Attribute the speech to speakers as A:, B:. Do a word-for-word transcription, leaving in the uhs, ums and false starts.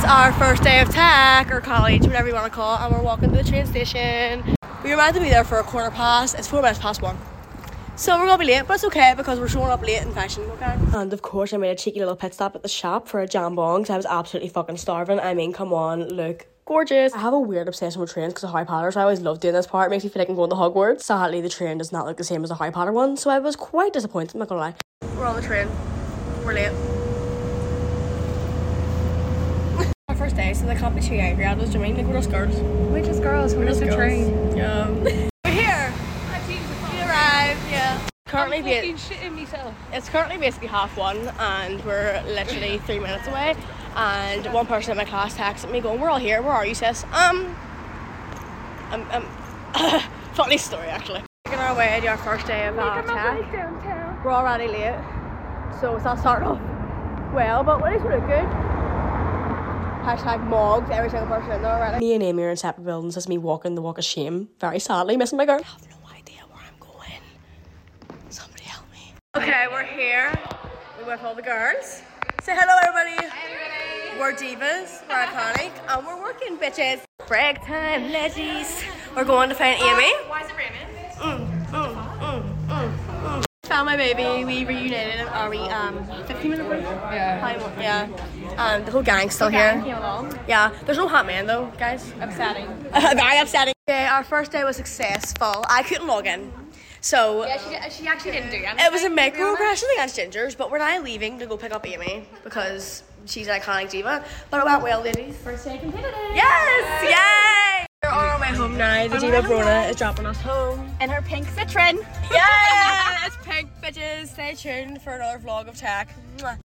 A: our first day of tech or college, whatever you want to call it, and we're walking to the train station. We were meant to be there for a quarter past. It's four minutes past one. So we're gonna be late, but it's okay because we're showing up late in fashion, okay? And of course I made a cheeky little pit stop at the shop for a jambon because I was absolutely fucking starving. I mean, come on, look gorgeous. I have a weird obsession with trains because of Harry Potter, so I always love doing this part. It makes me feel like I'm going to Hogwarts. Sadly, the train does not look the same as the Harry Potter one, so I was quite disappointed, I'm not gonna lie. We're on the train. We're late. Our first day, so they can't be too angry at us, do you mean? Like, we're just girls.
B: We're just girls, we're, we're just a train.
A: Yeah. We're here. We arrived, yeah. Currently,
B: I'm fucking shitting myself.
A: It's currently basically half one, and we're literally three minutes away. And one person in my class texted me going, "We're all here. Where are you, sis?" Um, um, um funny story actually. Making our way to our first day of uh, tech. We're already late, so it's not starting off well, but at least we look good. Hashtag mogs, every single person in there already. Me and Amy are in separate buildings. It's me walking the walk of shame, very sadly, missing my girl. I have no idea where I'm going. Somebody help me. Okay, we're here. We're with all the girls. Say hello, everybody. Hi, everybody. We're divas, we're iconic, and we're working, bitches. Break time, leggies. We're going to find Amy.
B: Why is it raining?
A: Mm, mm, mm, mm, mm. Found my baby. We reunited. Are we um fifteen minute break?
B: Yeah.
A: Yeah. Um, the whole gang's still here.
B: Came along.
A: Yeah. There's no hot man though, guys.
B: Upsetting.
A: Very upsetting. Okay, our first day was successful. I couldn't log in. So
B: Yeah, she, did, she actually didn't do anything.
A: it was a microaggression against Gingers, but we're now leaving to go pick up Amy because she's an iconic diva. But it went well, ladies.
B: First day completed.
A: Yes! Yay! We're on our way home now. The diva Brona is dropping us home.
B: In her pink Citroen.
A: Yeah! It's pink, bitches. Stay tuned for another vlog of tech. Mwah.